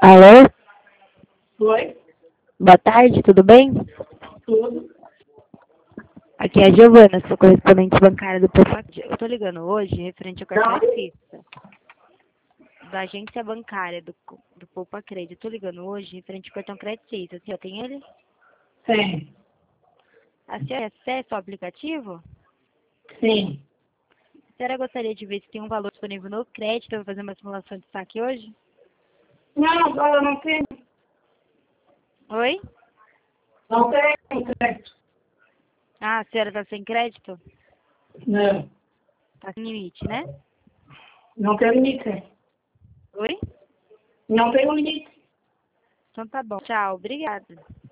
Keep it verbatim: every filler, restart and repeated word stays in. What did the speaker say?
Alô? Oi? Boa tarde, tudo bem? Tudo? Aqui é a Giovana, sou correspondente bancária do Poupac. Eu tô ligando hoje referente ao cartão Não? Vista, da agência bancária do, do Poupa Crédito. Tô ligando hoje referente ao cartão Crédito Vista. A senhora tem ele? Sim. A senhora acessa o aplicativo? Sim. A senhora gostaria de ver se tem um valor disponível no crédito para fazer uma simulação de saque hoje? Não, agora não tem. Oi? Não tem crédito. Ah, a senhora tá sem crédito? Não. Tá sem limite, né? Não tem limite. Oi? Não tem limite. Então tá bom. Tchau, obrigada.